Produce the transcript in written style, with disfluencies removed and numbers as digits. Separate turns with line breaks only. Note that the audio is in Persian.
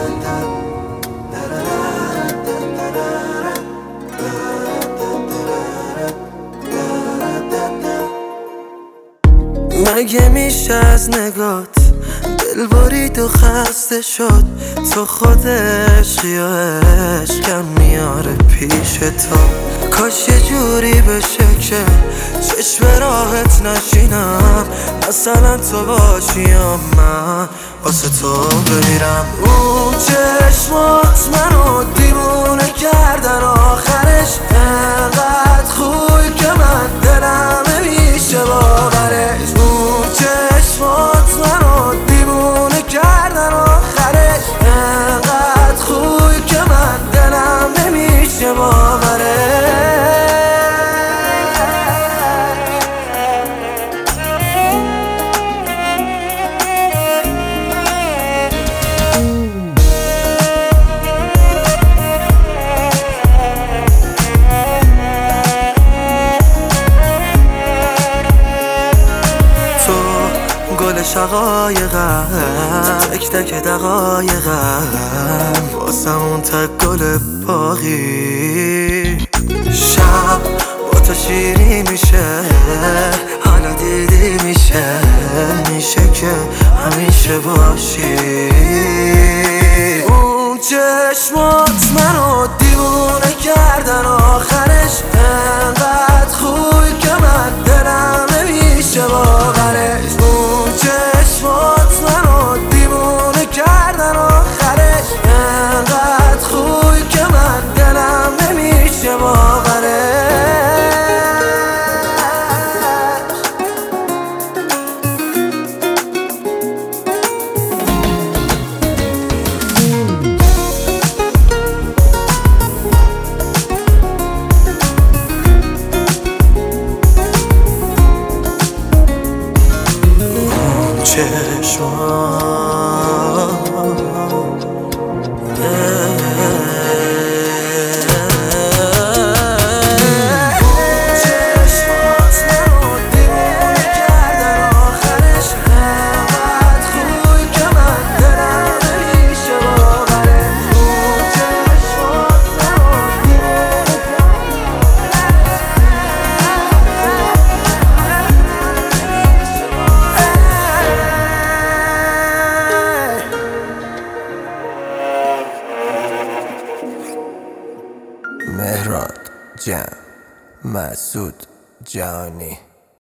مگه میشه از نگات دل برید و خسته شد؟ تو خود عشقی و عشقم میاره پیش تو. کاش یه جوری بشه که چشم راحت نشینم، مثلا تو باشی یا من واسه تو بمیرم. اون چشمات منو دیوونه کردن، آخرش انقدر خوبی که من دلم نمیشه باورش. اون چشمات منو دیوونه کردن، آخرش انقدر خوبی که من دلم نمیشه باورش. گل شقایقم، تک تک دقایقم، واسه اون تک گل باقی. شب با تو شیری میشه، حالا دیدی میشه، میشه که همیشه باشی. اون چشمات منو دیوونه کردن، آخرش انقدر خوبی که من دلم نمیشه باورش. اون چشمات منو دیوونه کردن، آخرش انقدر خوبی که من دلم نمیشه باورش. مهراد جان مسعود جانی.